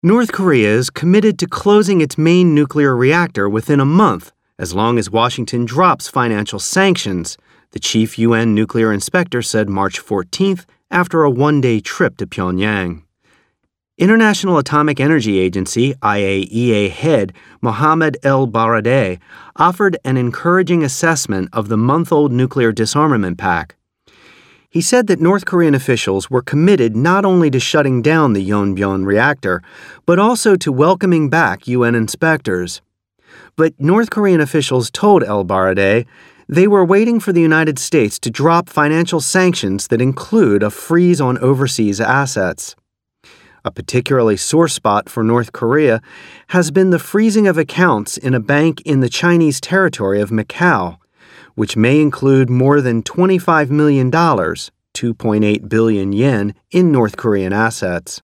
North Korea is committed to closing its main nuclear reactor within a month, as long as Washington drops financial sanctions, the chief UN nuclear inspector said March 14th after a one-day trip to Pyongyang. International Atomic Energy Agency (IAEA) head Mohamed El-Baradei offered an encouraging assessment of the month-old nuclear disarmament pact. He said that North Korean officials were committed not only to shutting down the Yonbyon reactor, but also to welcoming back UN inspectors. But North Korean officials told El-Baradei they were waiting for the United States to drop financial sanctions that include a freeze on overseas assets. A particularly sore spot for North Korea has been the freezing of accounts in a bank in the Chinese territory of Macau, which may include more than $25 million, 2.8 billion yen, in North Korean assets.